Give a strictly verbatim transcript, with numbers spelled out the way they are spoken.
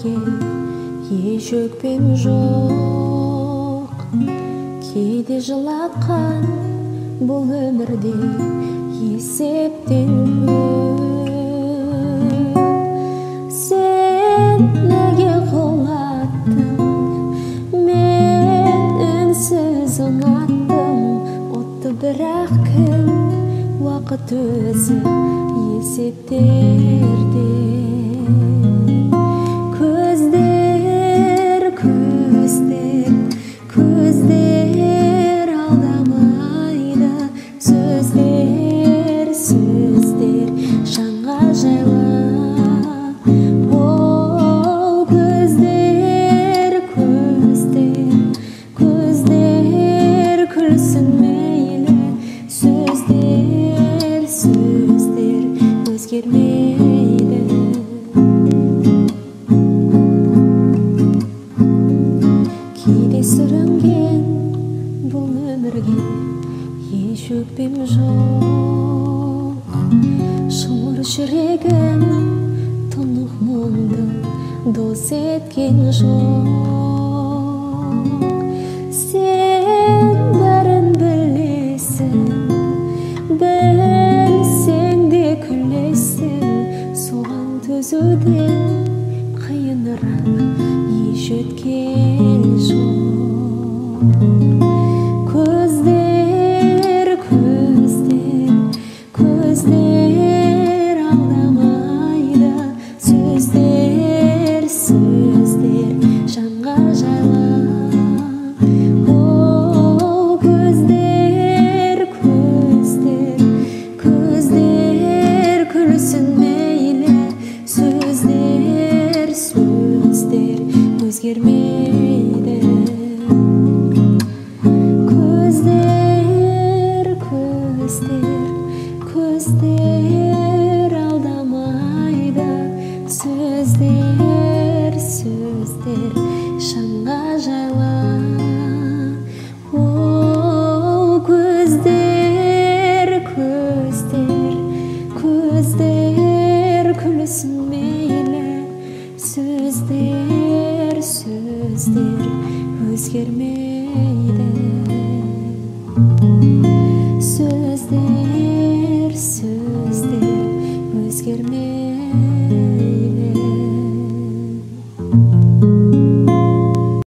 өмірге еш өкпем жоқ. Кейде жылатқан бұл өмірде есептен көп. Сен неге құлаттың, мен үнсіз ұнаттым отты, бірақ кім уақыт өзі есептерде. Көздер, көздер, көздер алдамайды. Сөздер, сөздер жанға жайлап. Ол көздер, көздер, көздер күлсін мейлі. Сөздер, сөздер өзгермейді. Кейде сүрінген бұл өмірге еш өкпем жоқ. Шымыр жүрегім тұнық мұңды дос еткен жоқ. Сен бәрін білесің, білсең де күлесің. Соған төзуден қиынырақ еш өткен жоқ. Көздер, көздер, көздер алдамайды. Сөздер, сөздер жанға жайлап. Ол көздер, көздер, көздер күлсін мейлі. Сөздер, сөздер өзгермейді. Көздер, көздер, көздер алдамайды. Сөздер, сөздер жанға жайлап. Ол көздер, көздер, көздер күлсін мейлі. Сөздер, сөздер өзгермейді.